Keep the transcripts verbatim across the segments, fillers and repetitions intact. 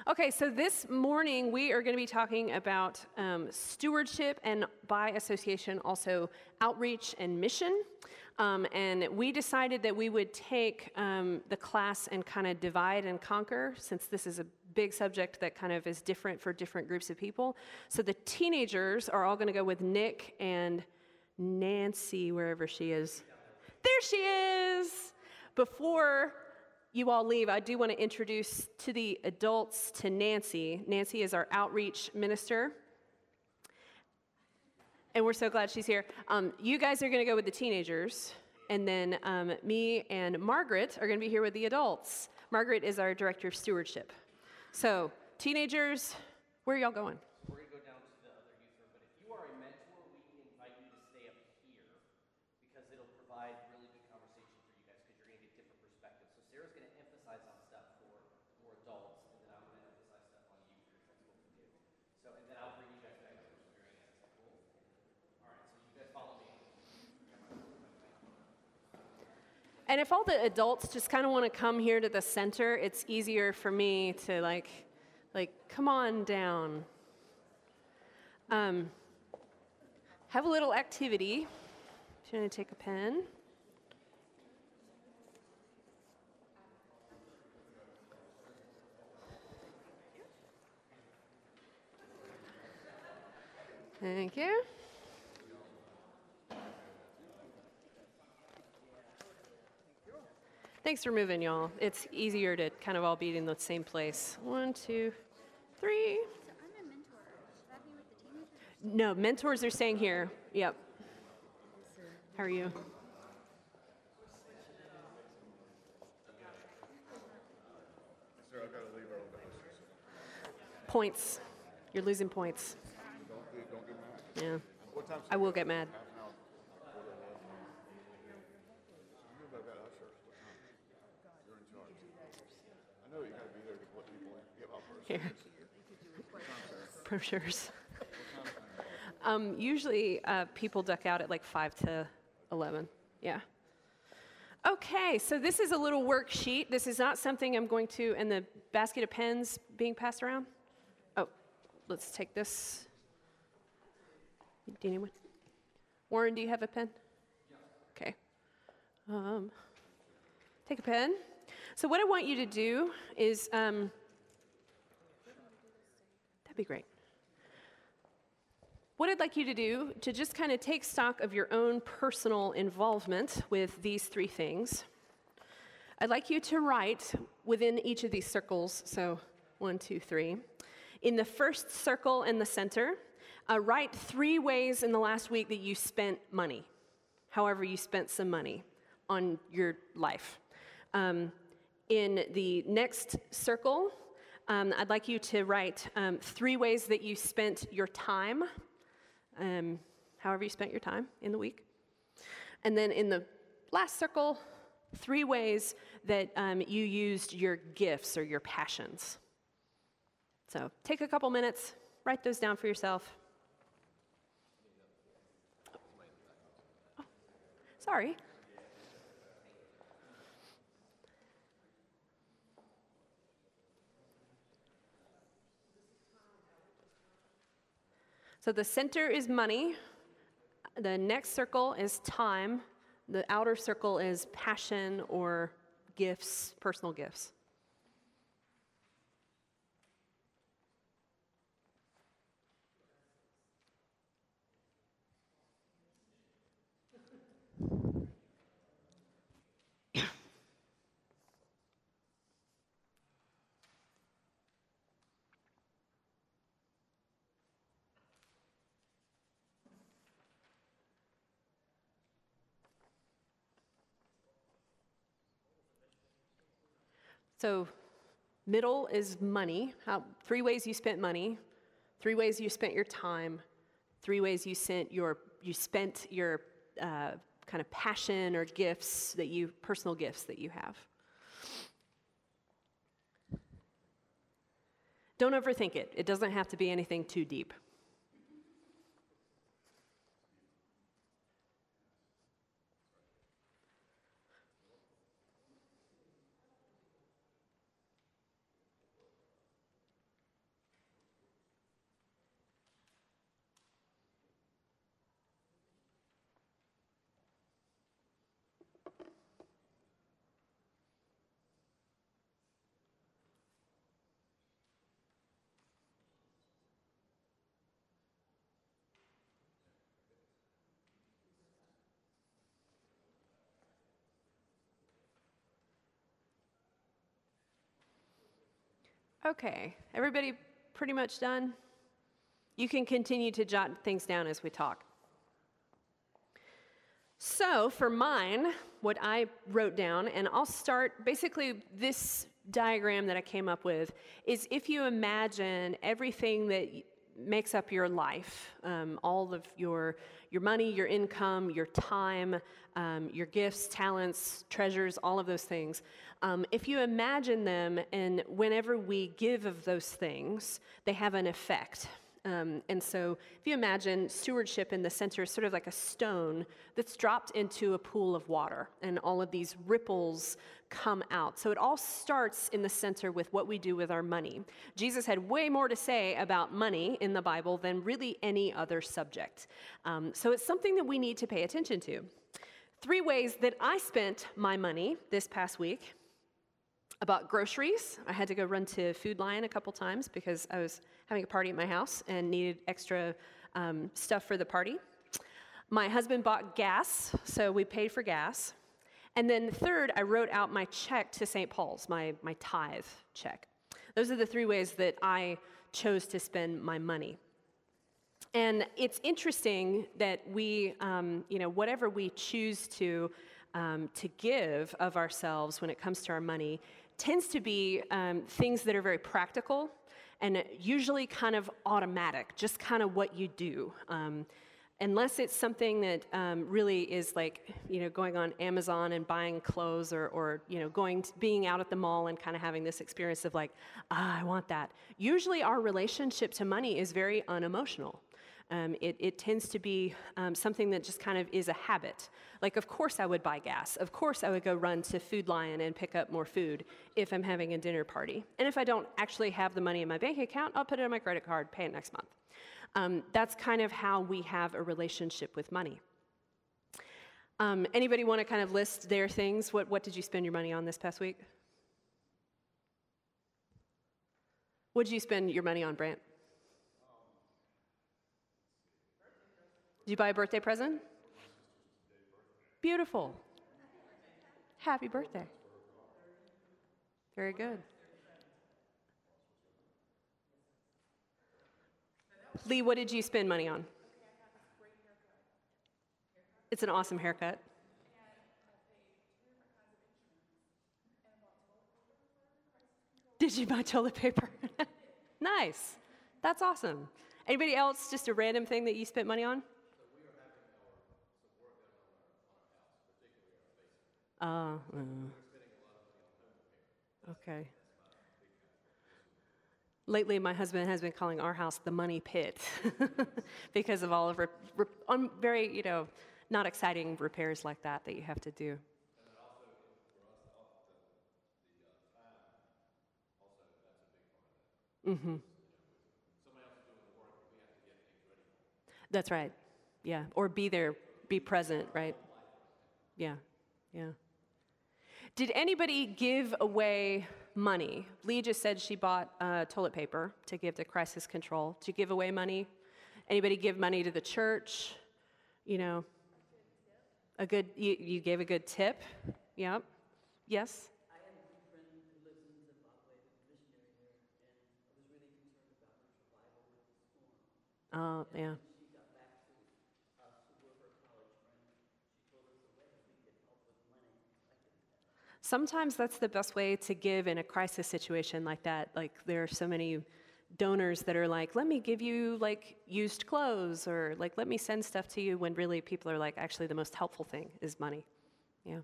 Okay, so this morning we are going to be talking about um, stewardship and, by association, also outreach and mission. Um, and we decided that we would take um, the class and kind of divide and conquer, since this is a big subject that kind of is different for different groups of people. So the teenagers are all going to go with Nick and Nancy, wherever she is. There she is! Before you all leave, I do want to introduce to the adults to Nancy. Nancy is our outreach minister, and we're so glad she's here. Um, you guys are going to go with the teenagers, and then um, me and Margaret are going to be here with the adults. Margaret is our director of stewardship. So, teenagers, where are y'all going? We're going to go down to the other youth room, but if you are a mentor, we invite you to stay up here because it'll provide really good conversation for you guys because you're going to get different perspectives. So Sarah's going to emphasize on stuff for more adults, and then I'm going to emphasize stuff on youth because that's what we do. So, and then I'll bring you guys back to experience. Cool? All right, so you guys follow me. And if all the adults just kind of want to come here to the center, it's easier for me to like, like, come on down. Um, have a little activity. If you want to take a pen. Thank you. Thanks for moving, y'all. It's easier to kind of all be in the same place. One, two, three. So I'm a mentor. Should I be with the teenagers? No, mentors are staying here. Yep. How are you? Sir, I've got to leave early. Points. You're losing points. Don't get, don't get mad. Yeah. What time's I will get mad. half an hour? Quarter to eleven. You know about that usher? What time? You're in charge. I know you got to be there to let people in. Give out first. Here. Brochures. Um, usually uh, people duck out at like five to eleven. Yeah. Okay, so this is a little worksheet. This is not something I'm going to, and the basket of pens being passed around. Oh, let's take this. Do you need one? Warren, do you have a pen? Okay. Um, take a pen. So what I want you to do is, um, that'd be great. What I'd like you to do to just kind of take stock of your own personal involvement with these three things. I'd like you to write within each of these circles, so one, two, three. In the first circle in the center, uh, write three ways in the last week that you spent money, however you spent some money on your life. Um, in the next circle, um, I'd like you to write um, three ways that you spent your time, um, however you spent your time in the week. And then in the last circle, three ways that um, you used your gifts or your passions. So take a couple minutes, write those down for yourself. Oh, sorry. So the center is money. The next circle is time. The outer circle is passion or gifts, personal gifts. So middle is money, how, three ways you spent money, three ways you spent your time, three ways you sent your you spent your uh, kind of passion or gifts that you, personal gifts that you have. Don't overthink it. It doesn't have to be anything too deep. Okay, everybody pretty much done? You can continue to jot things down as we talk. So for mine, what I wrote down, and I'll start, basically this diagram that I came up with is if you imagine everything that makes up your life, um, all of your, your money, your income, your time, um, your gifts, talents, treasures, all of those things. Um, if you imagine them, and whenever we give of those things, they have an effect. Um, and so if you imagine stewardship in the center is sort of like a stone that's dropped into a pool of water, and all of these ripples come out. So it all starts in the center with what we do with our money. Jesus had way more to say about money in the Bible than really any other subject. Um, so it's something that we need to pay attention to. Three ways that I spent my money this past week. I bought groceries. I had to go run to Food Lion a couple times because I was having a party at my house and needed extra um, stuff for the party. My husband bought gas, so we paid for gas. And then third, I wrote out my check to Saint Paul's, my, my tithe check. Those are the three ways that I chose to spend my money. And it's interesting that we, um, you know, whatever we choose to, um, to give of ourselves when it comes to our money tends to be um, things that are very practical and usually kind of automatic, just kind of what you do. Um, unless it's something that um, really is like, you know, going on Amazon and buying clothes, or, or you know, going to, being out at the mall and kind of having this experience of like, ah, I want that. Usually our relationship to money is very unemotional. Um, it, it tends to be um, something that just kind of is a habit. Like, of course I would buy gas. Of course I would go run to Food Lion and pick up more food if I'm having a dinner party. And if I don't actually have the money in my bank account, I'll put it on my credit card, pay it next month. Um, that's kind of how we have a relationship with money. Um, anybody want to kind of list their things? What, what did you spend your money on this past week? What did you spend your money on, Brant? Did you buy a birthday present? Beautiful. Happy birthday. Very good. Lee, what did you spend money on? It's an awesome haircut. Did you buy toilet paper? Nice. That's awesome. Anybody else, just a random thing that you spent money on? Uh, uh, okay. Lately, my husband has been calling our house the money pit because of all of rep- rep- um, very, you know, not exciting repairs like that that you have to do. Mm-hmm. That's right. Yeah. Or be there, be present, right? Yeah. Yeah. Did anybody give away money? Lee just said she bought uh, toilet paper to give to crisis control. Did you give away money? Anybody give money to the church? You know, a good, you, you gave a good tip? Yep. Yes? I have a good friend who lives in Zimbabwe, who's a missionary here, and I was really concerned about her survival with the storm. Oh, yeah. She got back to us, who were her college friends. She told us the way we could help with money. I could, Sometimes that's the best way to give in a crisis situation like that. Like, there are so many donors that are like, let me give you like used clothes, or like, let me send stuff to you, when really people are like, actually the most helpful thing is money. Yeah.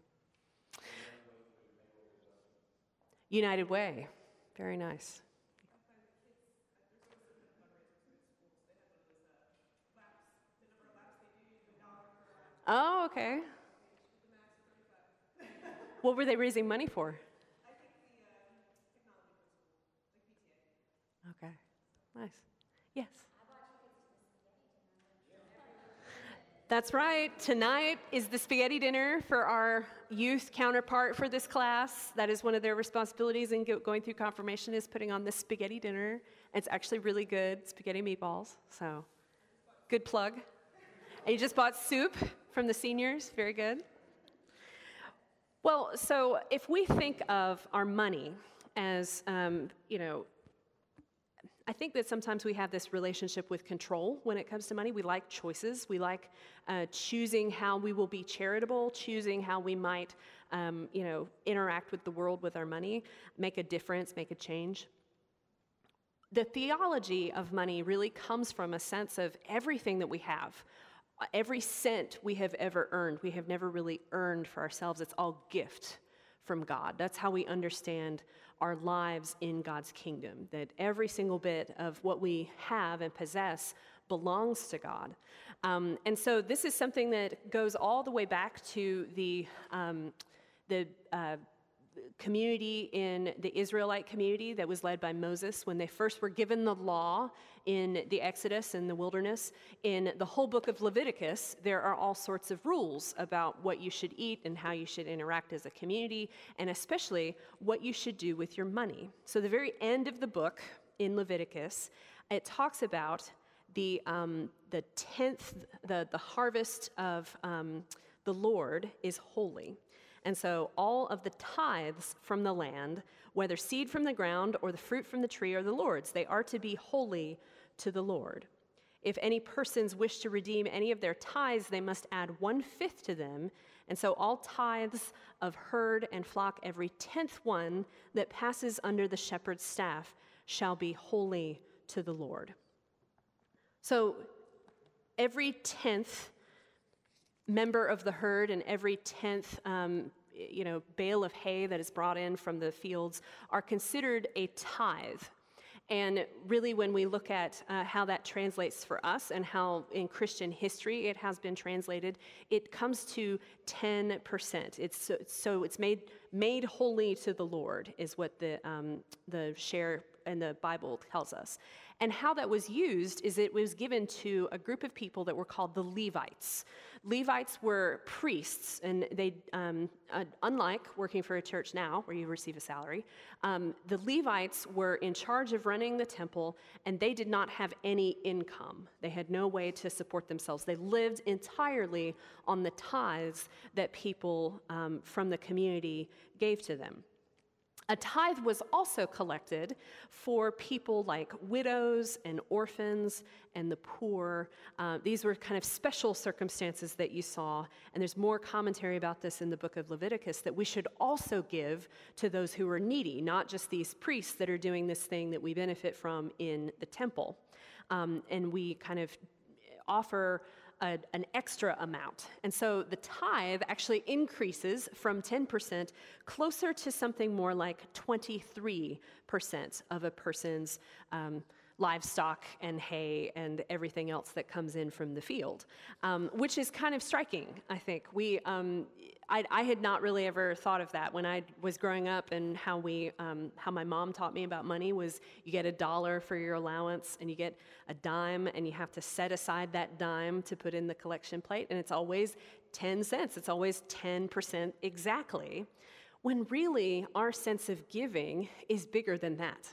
United Way. Very nice. Oh, okay. What were they raising money for? Okay, nice. Yes. That's right. Tonight is the spaghetti dinner for our youth counterpart for this class. That is one of their responsibilities in go- going through confirmation, is putting on this spaghetti dinner. It's actually really good, spaghetti meatballs, so good plug. And you just bought soup from the seniors, very good. Well, so if we think of our money as, um, you know, I think that sometimes we have this relationship with control when it comes to money. We like choices. We like uh, choosing how we will be charitable, choosing how we might, um, you know, interact with the world with our money, make a difference, make a change. The theology of money really comes from a sense of everything that we have. Every cent we have ever earned, we have never really earned for ourselves. It's all gift from God. That's how we understand our lives in God's kingdom, that every single bit of what we have and possess belongs to God. Um, and so this is something that goes all the way back to the, um, the uh, community in the Israelite community that was led by Moses when they first were given the law in the Exodus and the wilderness. In the whole book of Leviticus, there are all sorts of rules about what you should eat and how you should interact as a community, and especially what you should do with your money. So the very end of the book in Leviticus, it talks about the um, the tenth, the, the harvest of um, the Lord is holy. And so all of the tithes from the land, whether seed from the ground or the fruit from the tree, are the Lord's. They are to be holy to the Lord. If any persons wish to redeem any of their tithes, they must add one-fifth to them. And so all tithes of herd and flock, every tenth one that passes under the shepherd's staff, shall be holy to the Lord. So every tenth member of the herd and every tenth um, you know, bale of hay that is brought in from the fields are considered a tithe. And really, when we look at uh, how that translates for us and how in Christian history it has been translated, it comes to ten percent. It's so, so it's made made holy to the Lord is what the um, the share in the Bible tells us. And how that was used is it was given to a group of people that were called the Levites. Levites were priests, and they, um, uh, unlike working for a church now where you receive a salary, um, the Levites were in charge of running the temple, and they did not have any income. They had no way to support themselves. They lived entirely on the tithes that people um, from the community gave to them. A tithe was also collected for people like widows and orphans and the poor. Uh, these were kind of special circumstances that you saw, and there's more commentary about this in the book of Leviticus, that we should also give to those who are needy, not just these priests that are doing this thing that we benefit from in the temple. Um, and we kind of offer A, an extra amount. And so the tithe actually increases from ten percent closer to something more like twenty-three percent of a person's um, livestock and hay and everything else that comes in from the field, um, which is kind of striking, I think. We, um, I, I had not really ever thought of that when I was growing up, and how we, um, how my mom taught me about money was you get a dollar for your allowance, and you get a dime, and you have to set aside that dime to put in the collection plate, and it's always ten cents. It's always ten percent exactly, when really our sense of giving is bigger than that.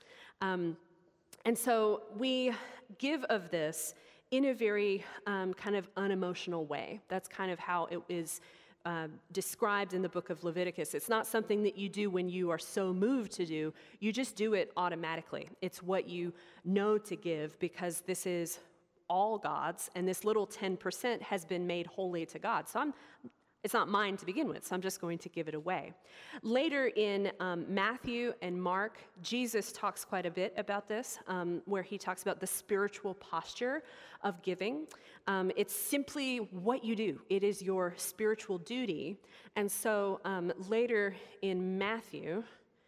Um, And so we give of this in a very um, kind of unemotional way. That's kind of how it is uh, described in the book of Leviticus. It's not something that you do when you are so moved to do. You just do it automatically. It's what you know to give, because this is all God's, and this little ten percent has been made holy to God. So I'm It's not mine to begin with, so I'm just going to give it away. Later in um, Matthew and Mark, Jesus talks quite a bit about this, um, where he talks about the spiritual posture of giving. Um, it's simply what you do. It is your spiritual duty. And so um, later in Matthew,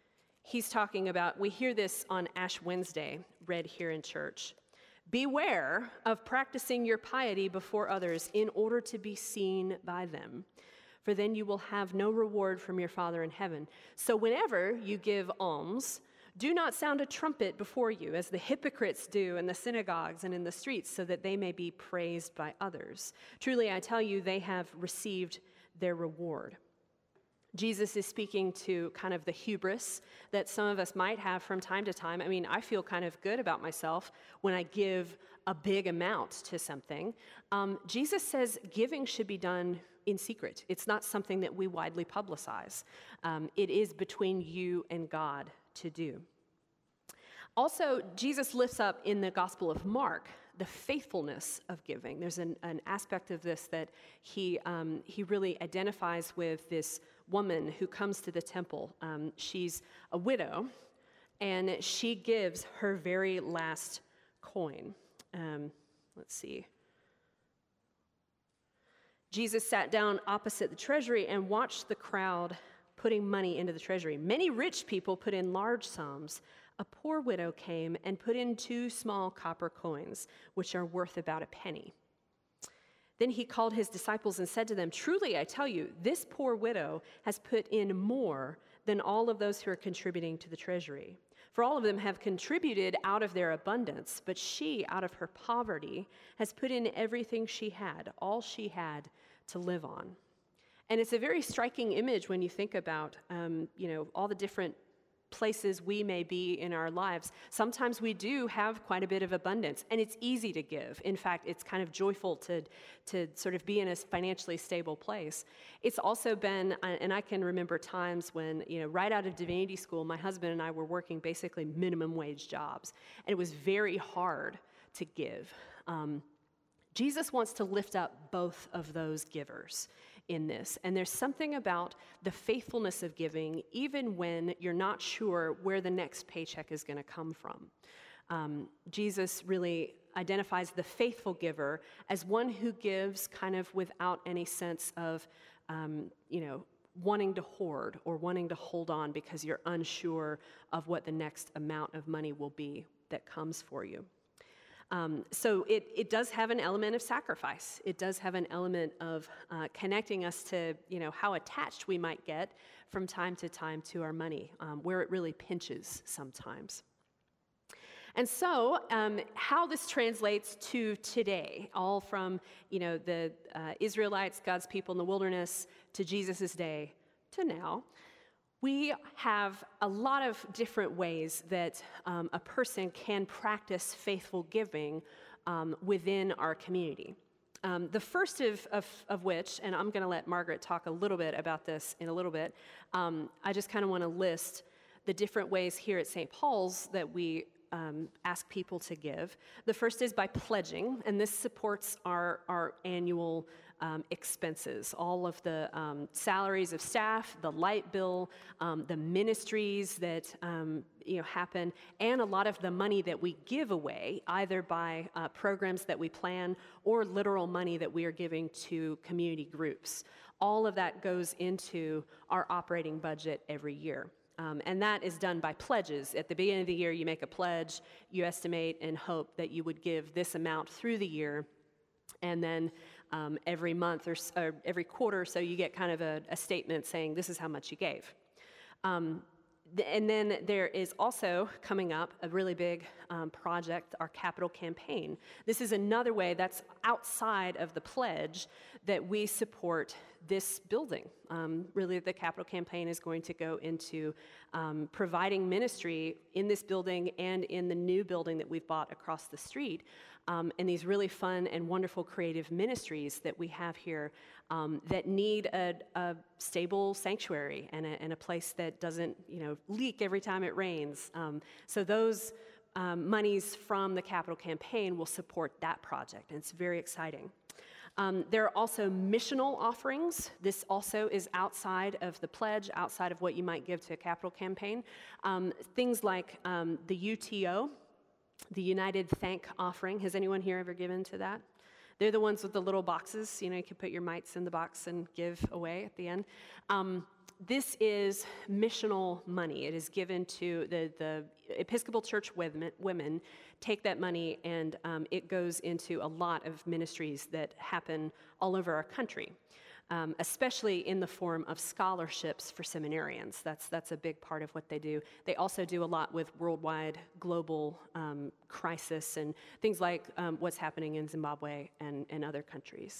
he's talking about, we hear this on Ash Wednesday, read here in church. Beware of practicing your piety before others in order to be seen by them, for then you will have no reward from your Father in heaven. So whenever you give alms, do not sound a trumpet before you, as the hypocrites do in the synagogues and in the streets, so that they may be praised by others. Truly, I tell you, they have received their reward. Jesus is speaking to kind of the hubris that some of us might have from time to time. I mean, I feel kind of good about myself when I give a big amount to something. Um, Jesus says giving should be done in secret. It's not something that we widely publicize. Um, it is between you and God to do. Also, Jesus lifts up in the Gospel of Mark the faithfulness of giving. There's an, an aspect of this that he, um, he really identifies with this woman who comes to the temple. Um, she's a widow, and she gives her very last coin. Um, let's see. Jesus sat down opposite the treasury and watched the crowd putting money into the treasury. Many rich people put in large sums. A poor widow came and put in two small copper coins, which are worth about a penny. Then he called his disciples and said to them, "Truly, I tell you, this poor widow has put in more than all of those who are contributing to the treasury. For all of them have contributed out of their abundance, but she, out of her poverty, has put in everything she had, all she had to live on." And it's a very striking image when you think about, um, you know, all the different places we may be in our lives. Sometimes we do have quite a bit of abundance, and it's easy to give. In fact, it's kind of joyful to, to sort of be in a financially stable place. It's also been, and I can remember times when, you know, right out of divinity school, my husband and I were working basically minimum wage jobs, and it was very hard to give. Um, Jesus wants to lift up both of those givers in this. And there's something about the faithfulness of giving, even when you're not sure where the next paycheck is going to come from. Um, Jesus really identifies the faithful giver as one who gives kind of without any sense of, um, you know, wanting to hoard or wanting to hold on because you're unsure of what the next amount of money will be that comes for you. Um, so it, it does have an element of sacrifice. It does have an element of uh, connecting us to, you know, how attached we might get from time to time to our money, um, where it really pinches sometimes. And so um, how this translates to today, all from, you know, the uh, Israelites, God's people in the wilderness, to Jesus' day, to now. We have a lot of different ways that um, a person can practice faithful giving um, within our community. Um, the first of, of, of which, and I'm going to let Margaret talk a little bit about this in a little bit, um, I just kind of want to list the different ways here at Saint Paul's that we um, ask people to give. The first is by pledging, and this supports our, our annual Um, expenses, all of the um, salaries of staff, the light bill, um, the ministries that um, you know happen, and a lot of the money that we give away, either by uh, programs that we plan or literal money that we are giving to community groups. All of that goes into our operating budget every year. Um, and that is done by pledges. At the beginning of the year, you make a pledge, you estimate and hope that you would give this amount through the year, and then Um, every month or, or every quarter, so you get kind of a, a statement saying this is how much you gave. Um, th- and then there is also coming up a really big um, project, our capital campaign. This is another way that's outside of the pledge that we support this building. Um, really, the capital campaign is going to go into um, providing ministry in this building and in the new building that we've bought across the street. Um, and these really fun and wonderful creative ministries that we have here um, that need a, a stable sanctuary and a, and a place that doesn't, you know, leak every time it rains. Um, so those um, monies from the capital campaign will support that project, and it's very exciting. Um, there are also missional offerings. This also is outside of the pledge, outside of what you might give to a capital campaign. Um, things like um, the U T O, the United Thank Offering. Has anyone here ever given to that? They're the ones with the little boxes. You know, you can put your mites in the box and give away at the end. Um, this is missional money. It is given to the, the Episcopal Church women, women take that money, and um, it goes into a lot of ministries that happen all over our country. Um, especially in the form of scholarships for seminarians. That's that's a big part of what they do. They also do a lot with worldwide, global um, crisis and things like um, what's happening in Zimbabwe and, and other countries.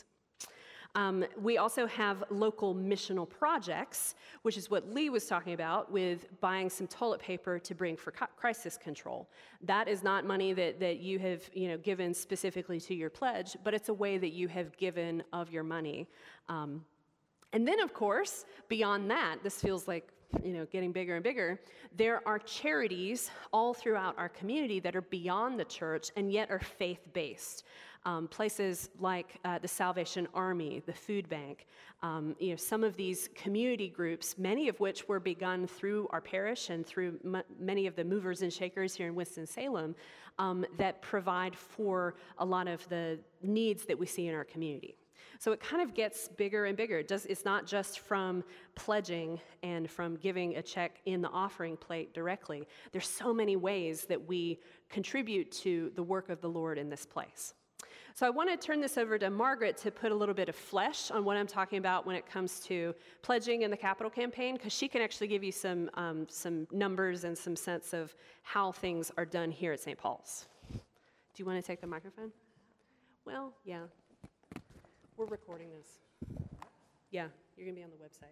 Um, we also have local missional projects, which is what Lee was talking about with buying some toilet paper to bring for crisis control. That is not money that, that you have you know, given specifically to your pledge, but it's a way that you have given of your money. Um, and then, of course, beyond that, this feels like you know, getting bigger and bigger, there are charities all throughout our community that are beyond the church and yet are faith-based. Um, places like uh, the Salvation Army, the Food Bank, um, you know, some of these community groups, many of which were begun through our parish and through m- many of the movers and shakers here in Winston-Salem, um, that provide for a lot of the needs that we see in our community. So it kind of gets bigger and bigger. It does, it's not just from pledging and from giving a check in the offering plate directly. There's so many ways that we contribute to the work of the Lord in this place. So I want to turn this over to Margaret to put a little bit of flesh on what I'm talking about when it comes to pledging in the capital campaign, because she can actually give you some, um, some numbers and some sense of how things are done here at Saint Paul's. Do you want to take the microphone? Well, yeah. We're recording this. Yeah, you're going to be on the website.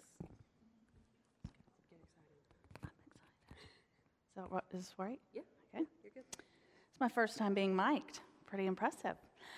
Get excited. I'm excited. So, what, is this right? Yeah, Okay. you're good. It's my first time being mic'd. Pretty impressive.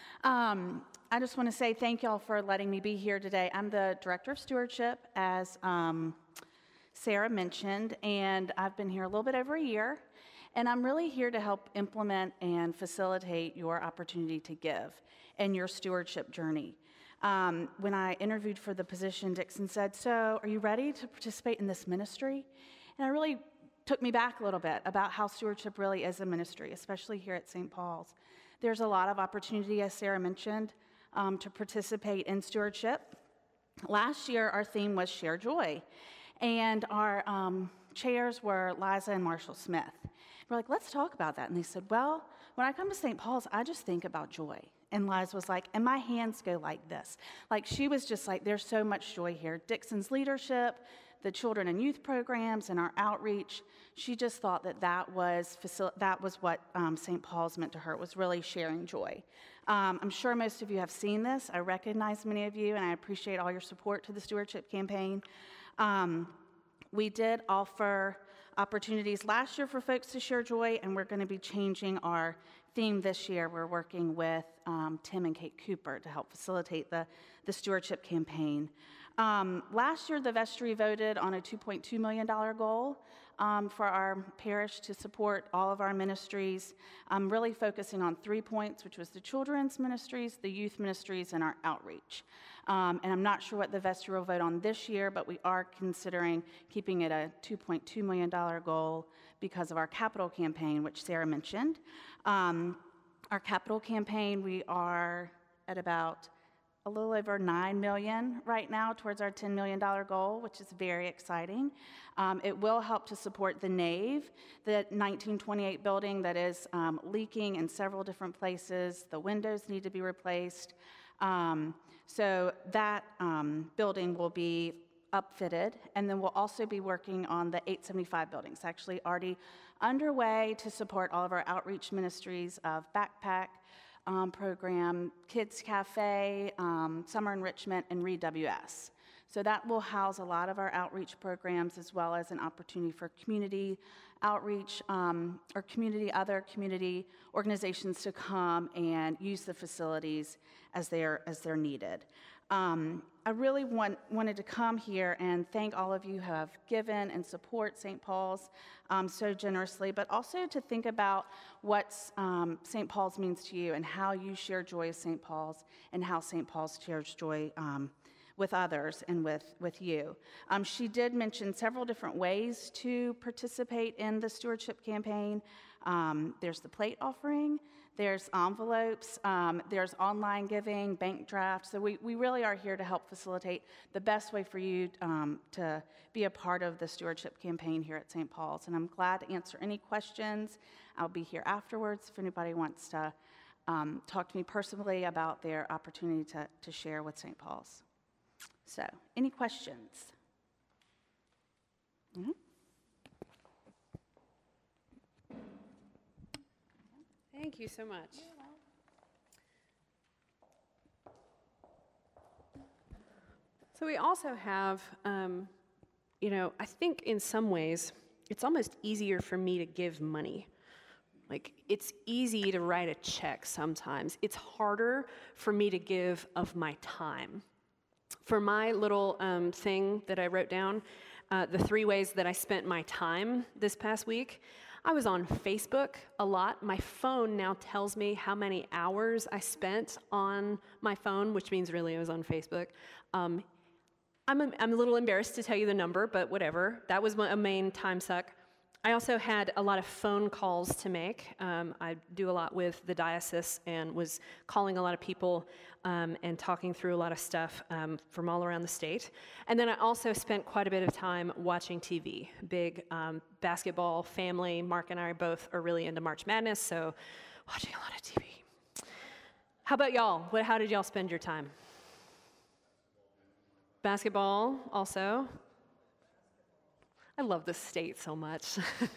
Um, I just want to say thank y'all for letting me be here today. I'm the Director of Stewardship, as um, Sarah mentioned, and I've been here a little bit over a year, and I'm really here to help implement and facilitate your opportunity to give and your stewardship journey. Um, when I interviewed for the position, Dixon said, "So, are you ready to participate in this ministry?" And I really took me back a little bit about how stewardship really is a ministry, especially here at Saint Paul's. There's a lot of opportunity, as Sarah mentioned, um, to participate in stewardship. Last year, our theme was Share Joy, and our um, chairs were Liza and Marshall Smith. We're like, let's talk about that. And they said, well, when I come to Saint Paul's, I just think about joy. And Liza was like, and my hands go like this. Like, she was just like, there's so much joy here. Dixon's leadership, the children and youth programs, and our outreach, she just thought that that was, facil- that was what um, Saint Paul's meant to her. It was really sharing joy. Um, I'm sure most of you have seen this. I recognize many of you, and I appreciate all your support to the stewardship campaign. Um, we did offer opportunities last year for folks to share joy, and we're going to be changing our theme this year. We're working with um, Tim and Kate Cooper to help facilitate the, the stewardship campaign. Um, last year, the vestry voted on a two point two million dollars goal um, for our parish to support all of our ministries, um, really focusing on three points, which was the children's ministries, the youth ministries, and our outreach. Um, and I'm not sure what the vestry will vote on this year, but we are considering keeping it a two point two million dollars goal because of our capital campaign, which Sarah mentioned. Um, our capital campaign, we are at about a little over nine million dollars right now towards our ten million dollars goal, which is very exciting. Um, it will help to support the nave, the nineteen twenty-eight building that is um, leaking in several different places. The windows need to be replaced. Um, so that um, building will be upfitted, and then we'll also be working on the eight seventy-five buildings, actually already underway to support all of our outreach ministries of backpack, Um, program, Kids Cafe, um, Summer Enrichment, and Read W S. So that will house a lot of our outreach programs, as well as an opportunity for community outreach um, or community, other community organizations to come and use the facilities as they're, as they're needed. Um, I really want, wanted to come here and thank all of you who have given and support Saint Paul's um, so generously, but also to think about what um, Saint Paul's means to you and how you share joy with Saint Paul's and how Saint Paul's shares joy um, with others and with, with you. Um, she did mention several different ways to participate in the stewardship campaign. Um, there's the plate offering. There's envelopes, um, there's online giving, bank drafts. So we, we really are here to help facilitate the best way for you um, to be a part of the stewardship campaign here at Saint Paul's. And I'm glad to answer any questions. I'll be here afterwards if anybody wants to um, talk to me personally about their opportunity to, to share with Saint Paul's. So, any questions? Mm-hmm. Thank you so much. So we also have, um, you know, I think in some ways, it's almost easier for me to give money. Like, it's easy to write a check sometimes. It's harder for me to give of my time. For my little um, thing that I wrote down, uh, the three ways that I spent my time this past week. I was on Facebook a lot. My phone now tells me how many hours I spent on my phone, which means really I was on Facebook. Um, I'm, a, I'm a little embarrassed to tell you the number, but whatever. That was my, a main time suck. I also had a lot of phone calls to make. Um, I do a lot with the diocese and was calling a lot of people um, and talking through a lot of stuff um, from all around the state. And then I also spent quite a bit of time watching T V. Big um, basketball family. Mark and I both are really into March Madness, so watching a lot of T V. How about y'all? What, how did y'all spend your time? Basketball also. I love the state so much.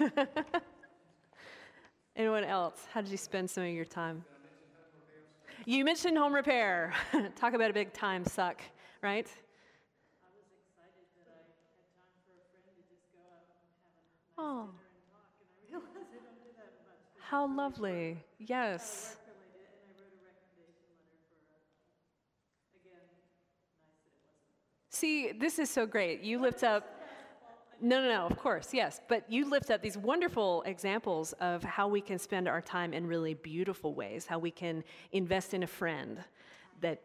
Anyone else? How did you spend some of your time? You mentioned home repair. Talk about a big time suck, right? I was excited that I had time for a friend to just go out and have a nice Oh, dinner and talk, and I realized I don't do that much. how lovely. Yes. Work really did, and I wrote a recommendation letter for, uh, again, nice that it wasn't. See, this is so great. You lift up. No, no, no, of course, yes. But you lift up these wonderful examples of how we can spend our time in really beautiful ways, how we can invest in a friend that.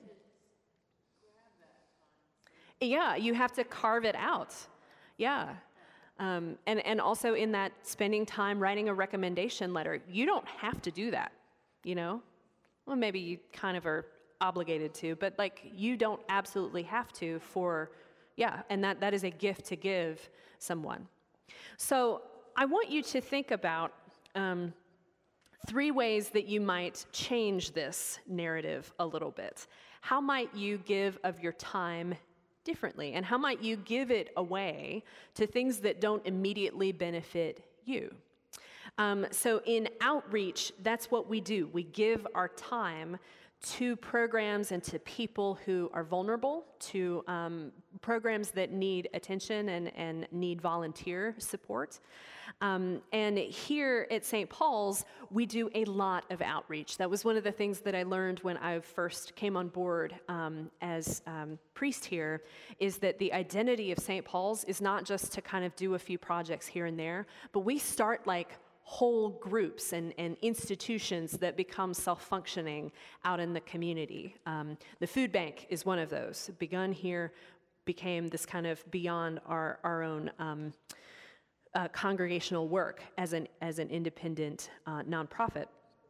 Yeah, you have to carve it out. Yeah. Um, and, and also in that spending time writing a recommendation letter, you don't have to do that, you know? Well, maybe you kind of are obligated to, but like you don't absolutely have to for, yeah, and that, that is a gift to give someone. So I want you to think about um, three ways that you might change this narrative a little bit. How might you give of your time differently? And how might you give it away to things that don't immediately benefit you? Um, so in outreach, that's what we do. We give our time to programs and to people who are vulnerable, to um, programs that need attention and, and need volunteer support. Um, and here at Saint Paul's, we do a lot of outreach. That was one of the things that I learned when I first came on board um, as um, priest here, is that the identity of Saint Paul's is not just to kind of do a few projects here and there, but we start like whole groups and, and institutions that become self-functioning out in the community. Um, the food bank is one of those. Begun here, became this kind of beyond our, our own um, uh, congregational work as an, as an independent uh, nonprofit.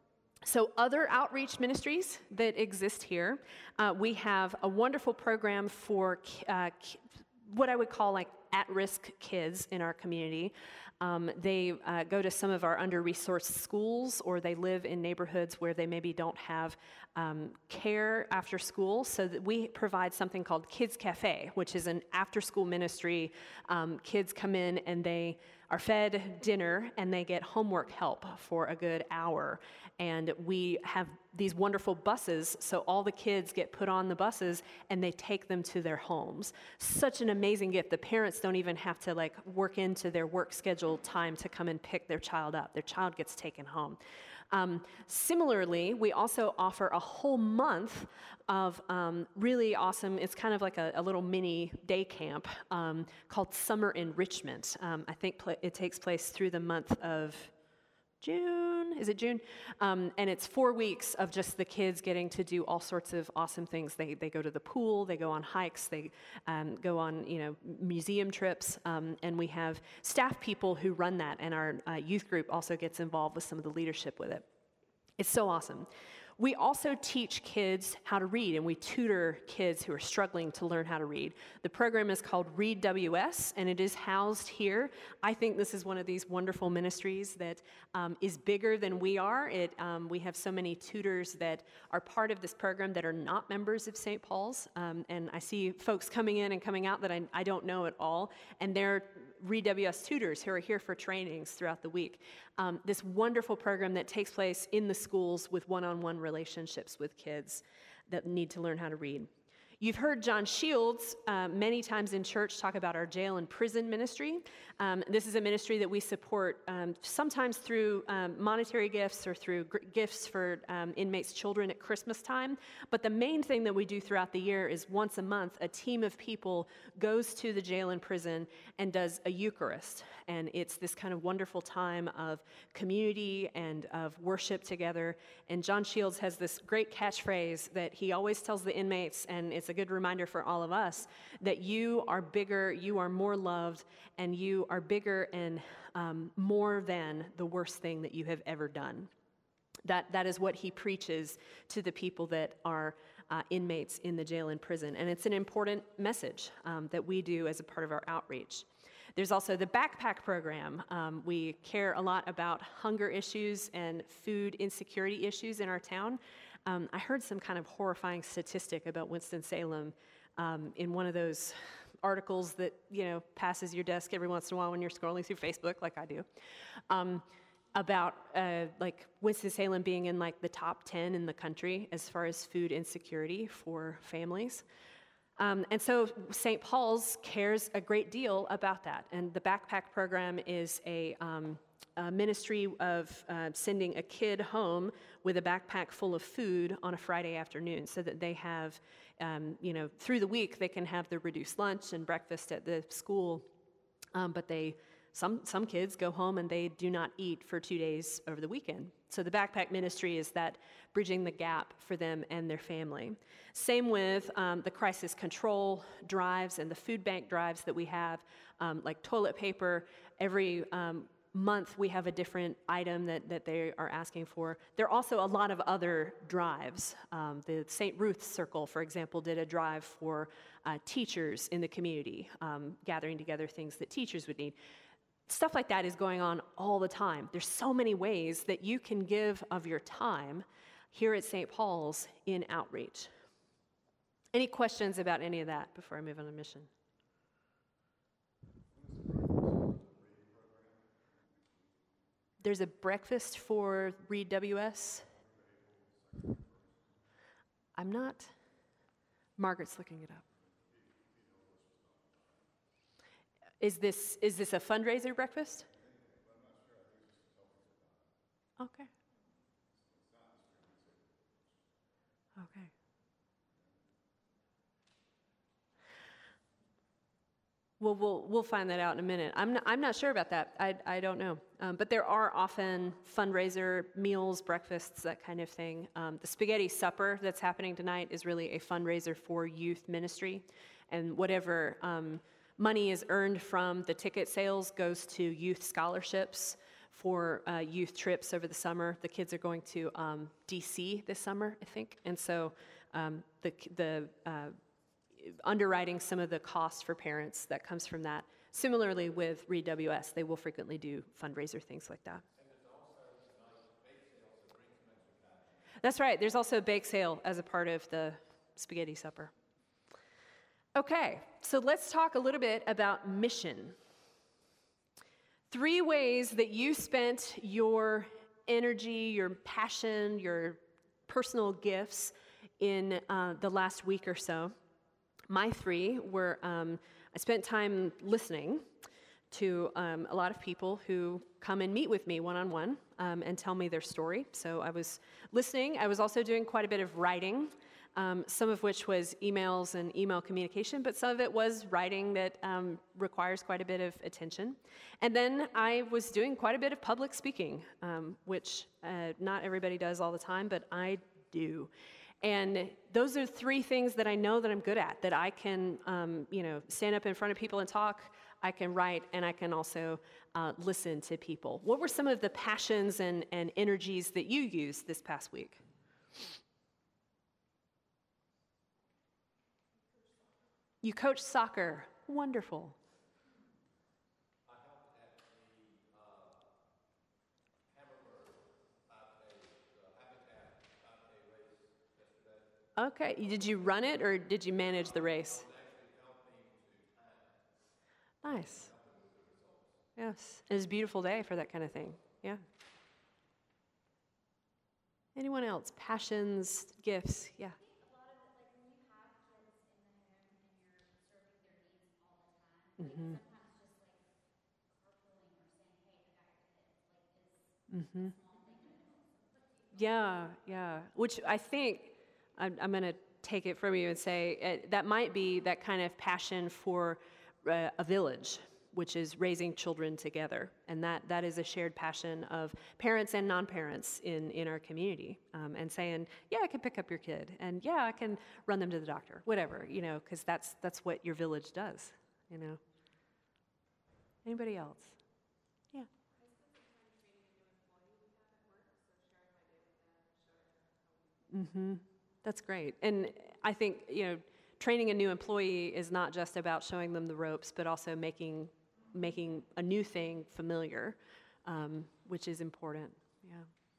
So other outreach ministries that exist here, uh, we have a wonderful program for uh, what I would call like at-risk kids in our community. Um, they uh, go to some of our under-resourced schools, or they live in neighborhoods where they maybe don't have um, care after school, so that we provide something called Kids Cafe, which is an after-school ministry. Um, kids come in and they are fed dinner and they get homework help for a good hour. And we have these wonderful buses, so all the kids get put on the buses and they take them to their homes. Such an amazing gift. The parents don't even have to like work into their work schedule time to come and pick their child up. Their child gets taken home. Um, similarly, we also offer a whole month of um, really awesome, it's kind of like a, a little mini day camp um, called Summer Enrichment. Um, I think pl- it takes place through the month of June, is it June? Um, and it's four weeks of just the kids getting to do all sorts of awesome things. They they go to the pool, they go on hikes, they um, go on you know museum trips, um, and we have staff people who run that, and our uh, youth group also gets involved with some of the leadership with it. It's so awesome. We also teach kids how to read, and we tutor kids who are struggling to learn how to read. The program is called Read W S, and it is housed here. I think this is one of these wonderful ministries that um, is bigger than we are. It, um, we have so many tutors that are part of this program that are not members of Saint Paul's, um, and I see folks coming in and coming out that I, I don't know at all, and they're Read W S tutors who are here for trainings throughout the week. Um, this wonderful program that takes place in the schools with one-on-one relationships with kids that need to learn how to read. You've heard John Shields uh, many times in church talk about our jail and prison ministry. Um, this is a ministry that we support um, sometimes through um, monetary gifts or through gr- gifts for um, inmates' children at Christmas time. But the main thing that we do throughout the year is once a month, a team of people goes to the jail and prison and does a Eucharist. And it's this kind of wonderful time of community and of worship together. And John Shields has this great catchphrase that he always tells the inmates, and it's a good reminder for all of us, that you are bigger, you are more loved, and you are bigger and um, more than the worst thing that you have ever done. That, that is what he preaches to the people that are uh, inmates in the jail and prison. And it's an important message um, that we do as a part of our outreach. There's also the backpack program. Um, we care a lot about hunger issues and food insecurity issues in our town. Um, I heard some kind of horrifying statistic about Winston-Salem um, in one of those articles that, you know, passes your desk every once in a while when you're scrolling through Facebook, like I do, um, about uh, like Winston-Salem being in like the top ten in the country as far as food insecurity for families. Um, and so Saint Paul's cares a great deal about that. And the backpack program is a, um, a ministry of uh, sending a kid home with a backpack full of food on a Friday afternoon so that they have, um, you know, through the week they can have their reduced lunch and breakfast at the school. Um, but they, some, some kids go home and they do not eat for two days over the weekend. So the backpack ministry is that bridging the gap for them and their family. Same with um, the crisis control drives and the food bank drives that we have, um, like toilet paper. Every um, month we have a different item that, that they are asking for. There are also a lot of other drives. Um, the Saint Ruth's Circle, for example, did a drive for uh, teachers in the community, um, gathering together things that teachers would need. Stuff like that is going on all the time. There's so many ways that you can give of your time here at Saint Paul's in outreach. Any questions about any of that before I move on to mission? There's a breakfast for Read W S. I'm not. Margaret's looking it up. Is this is this a fundraiser breakfast? Okay. Okay. Well, we'll we'll find that out in a minute. I'm not, I'm not sure about that. I I don't know. Um, but there are often fundraiser meals, breakfasts, that kind of thing. Um, the spaghetti supper that's happening tonight is really a fundraiser for youth ministry, and whatever um, money is earned from the ticket sales goes to youth scholarships for uh, youth trips over the summer. The kids are going to um, D C this summer, I think, and so um, the the uh, underwriting some of the cost for parents that comes from that. Similarly with Read W S, they will frequently do fundraiser things like that. That's right. There's also a bake sale as a part of the spaghetti supper. Okay, so let's talk a little bit about mission. Three ways that you spent your energy, your passion, your personal gifts in uh, the last week or so. My three were, um, I spent time listening to um, a lot of people who come and meet with me one-on-one um, and tell me their story. So I was listening. I was also doing quite a bit of writing, um, some of which was emails and email communication, but some of it was writing that um, requires quite a bit of attention. And then I was doing quite a bit of public speaking, um, which uh, not everybody does all the time, but I do. And those are three things that I know that I'm good at, that I can, um, you know, stand up in front of people and talk, I can write, and I can also uh, listen to people. What were some of the passions and, and energies that you used this past week? You coach soccer. Wonderful. Okay, did you run it or did you manage the race? Nice. Yes, it was a beautiful day for that kind of thing, yeah. Anyone else? Passions, gifts, yeah. A lot of it, like when you have kids Mm-hmm. Mm-hmm. Yeah, yeah. Which I think I'm, I'm going to take it from you and say uh, that might be that kind of passion for uh, a village, which is raising children together, and that that is a shared passion of parents and non-parents in in our community, um, and saying, yeah, I can pick up your kid, and yeah, I can run them to the doctor, whatever, you know, because that's that's what your village does, you know. Anybody else? Yeah. Mm-hmm. That's great. And I think, you know, training a new employee is not just about showing them the ropes, but also making making a new thing familiar, um, which is important. Yeah.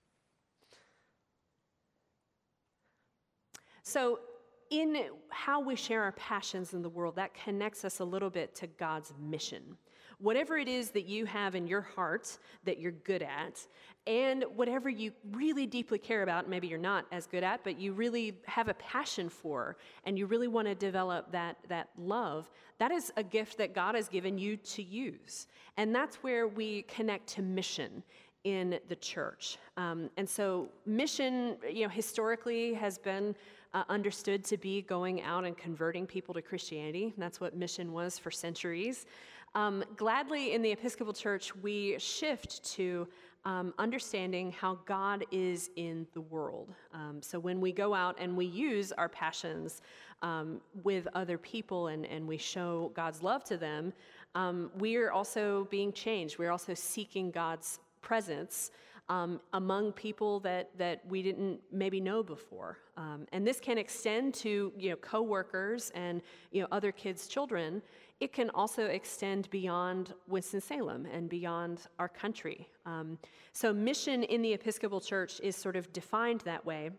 So in how we share our passions in the world, that connects us a little bit to God's mission. Whatever it is that you have in your heart that you're good at, and whatever you really deeply care about, maybe you're not as good at, but you really have a passion for, and you really want to develop that, that love, that is a gift that God has given you to use. And that's where we connect to mission in the church. Um, and so mission, you know, historically has been uh, understood to be going out and converting people to Christianity. That's what mission was for centuries. Um, gladly, in the Episcopal Church, we shift to um, understanding how God is in the world. Um, so when we go out and we use our passions um, with other people and, and we show God's love to them, um, we're also being changed. We're also seeking God's presence um, among people that, that we didn't maybe know before. Um, and this can extend to, you know, coworkers and, you know, other kids' children. It can also extend beyond Winston-Salem and beyond our country. Um, so mission in the Episcopal Church is sort of defined that way.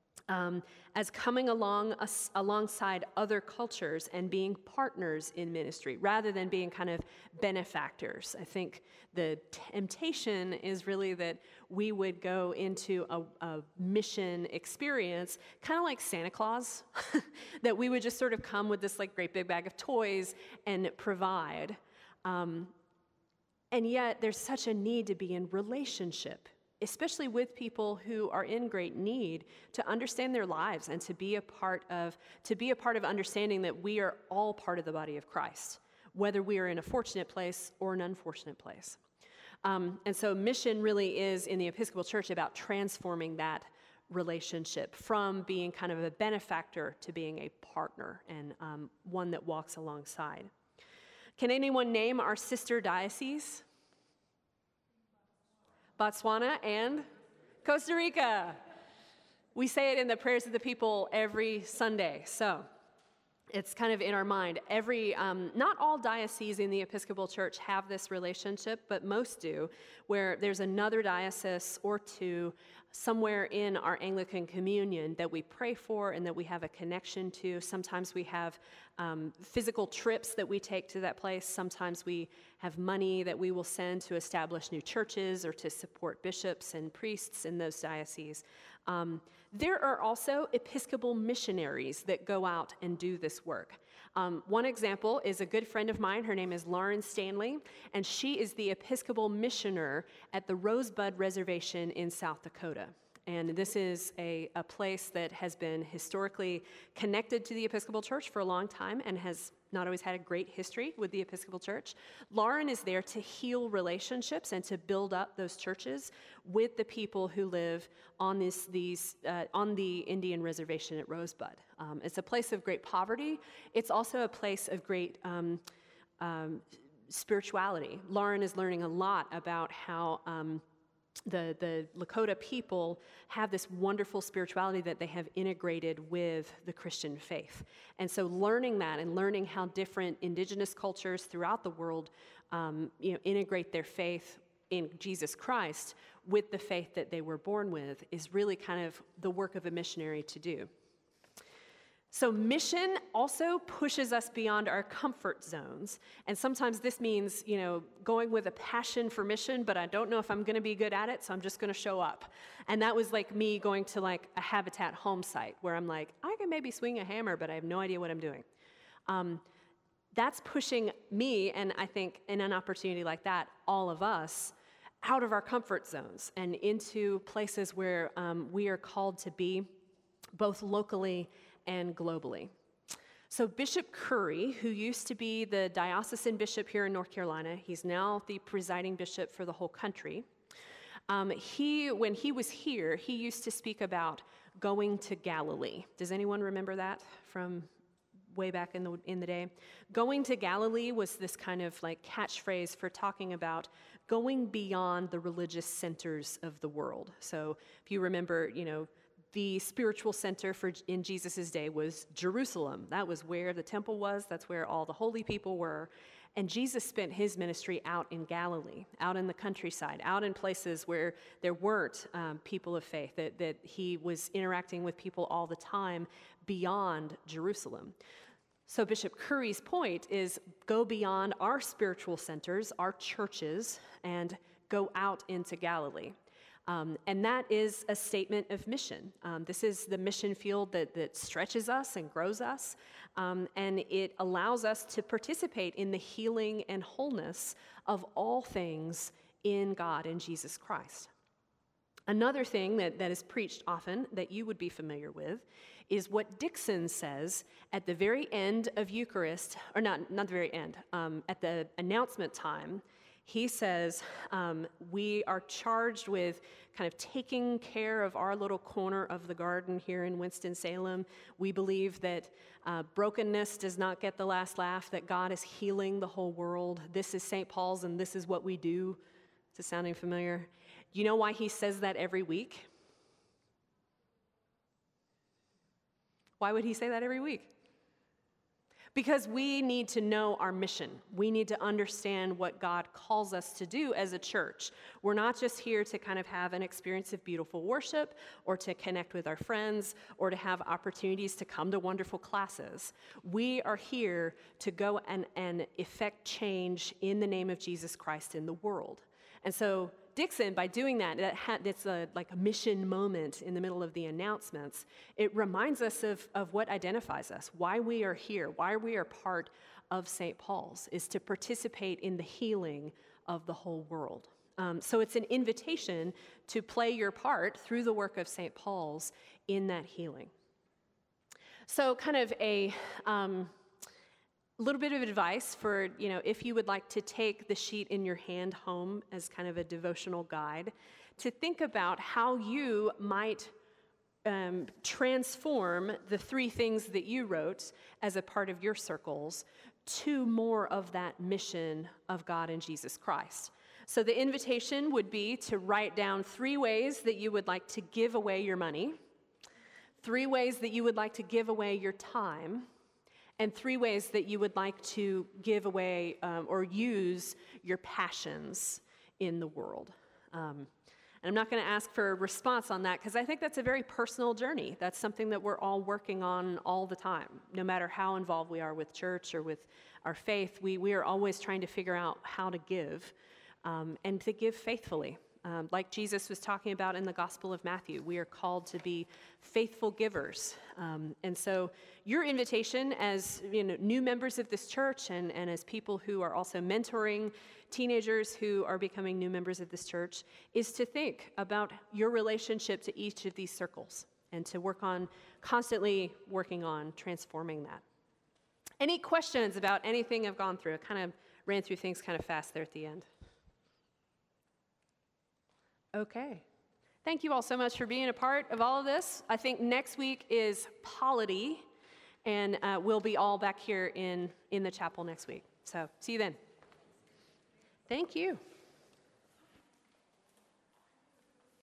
Um, as coming along us, alongside other cultures and being partners in ministry rather than being kind of benefactors. I think the temptation is really that we would go into a, a mission experience kind of like Santa Claus, that we would just sort of come with this like great big bag of toys and provide. Um, and yet there's such a need to be in relationship, especially with people who are in great need, to understand their lives and to be a part of to be a part of understanding that we are all part of the body of Christ, whether we are in a fortunate place or an unfortunate place. Um, and so mission really is, in the Episcopal Church, about transforming that relationship from being kind of a benefactor to being a partner and um, one that walks alongside. Can anyone name our sister diocese? Botswana and Costa Rica. We say it in the prayers of the people every Sunday, so it's kind of in our mind. Every, um, not all dioceses in the Episcopal Church have this relationship, but most do, where there's another diocese or two somewhere in our Anglican communion that we pray for and that we have a connection to. Sometimes we have um, physical trips that we take to that place. Sometimes we have money that we will send to establish new churches or to support bishops and priests in those dioceses. Um, there are also Episcopal missionaries that go out and do this work. Um, one example is a good friend of mine. Her name is Lauren Stanley, and she is the Episcopal missioner at the Rosebud Reservation in South Dakota. And this is a, a place that has been historically connected to the Episcopal Church for a long time and has not always had a great history with the Episcopal Church. Lauren is there to heal relationships and to build up those churches with the people who live on this, these, uh, on the Indian reservation at Rosebud. Um, it's a place of great poverty. It's also a place of great um, um, spirituality. Lauren is learning a lot about how um, The, the Lakota people have this wonderful spirituality that they have integrated with the Christian faith. And so learning that and learning how different indigenous cultures throughout the world um, you know, integrate their faith in Jesus Christ with the faith that they were born with is really kind of the work of a missionary to do. So mission also pushes us beyond our comfort zones. And sometimes this means, you know, going with a passion for mission, but I don't know if I'm going to be good at it, so I'm just going to show up. And that was like me going to like a Habitat home site where I'm like, I can maybe swing a hammer, but I have no idea what I'm doing. Um, that's pushing me, and I think in an opportunity like that, all of us, out of our comfort zones and into places where um, we are called to be, both locally and globally. So Bishop Curry, who used to be the diocesan bishop here in North Carolina, he's now the presiding bishop for the whole country. Um, he, when he was here, he used to speak about going to Galilee. Does anyone remember that from way back in the in the day? Going to Galilee was this kind of like catchphrase for talking about going beyond the religious centers of the world. So if you remember, you know, the spiritual center for in Jesus' day was Jerusalem. That was where the temple was. That's where all the holy people were. And Jesus spent his ministry out in Galilee, out in the countryside, out in places where there weren't um, people of faith, that, that he was interacting with people all the time beyond Jerusalem. So Bishop Curry's point is go beyond our spiritual centers, our churches, and go out into Galilee. Um, and that is a statement of mission. Um, this is the mission field that, that stretches us and grows us, um, and it allows us to participate in the healing and wholeness of all things in God and Jesus Christ. Another thing that, that is preached often that you would be familiar with is what Dixon says at the very end of Eucharist, or not, not the very end, um, at the announcement time. He says, um, we are charged with kind of taking care of our little corner of the garden here in Winston-Salem. We believe that uh, brokenness does not get the last laugh, that God is healing the whole world. This is Saint Paul's, and this is what we do. Is it sounding familiar? You know why he says that every week? Why would he say that every week? Because we need to know our mission. We need to understand what God calls us to do as a church. We're not just here to kind of have an experience of beautiful worship or to connect with our friends or to have opportunities to come to wonderful classes. We are here to go and, and effect change in the name of Jesus Christ in the world. And so Dixon, by doing that, that ha- it's a, like a mission moment in the middle of the announcements. It reminds us of, of what identifies us, why we are here, why we are part of Saint Paul's, is to participate in the healing of the whole world. Um, so it's an invitation to play your part through the work of Saint Paul's in that healing. So kind of a... Um, A little bit of advice for, you know, if you would like to take the sheet in your hand home as kind of a devotional guide, to think about how you might um, transform the three things that you wrote as a part of your circles to more of that mission of God and Jesus Christ. So the invitation would be to write down three ways that you would like to give away your money, three ways that you would like to give away your time, and three ways that you would like to give away um, or use your passions in the world. Um, and I'm not going to ask for a response on that because I think that's a very personal journey. That's something that we're all working on all the time. No matter how involved we are with church or with our faith, we, we are always trying to figure out how to give um, and to give faithfully. Um, like Jesus was talking about in the Gospel of Matthew, we are called to be faithful givers. Um, and so your invitation as you know, new members of this church and, and as people who are also mentoring teenagers who are becoming new members of this church is to think about your relationship to each of these circles and to work on, constantly working on transforming that. Any questions about anything I've gone through? I kind of ran through things kind of fast there at the end. Okay. Thank you all so much for being a part of all of this. I think next week is polity, and uh, we'll be all back here in, in the chapel next week. So see you then. Thank you.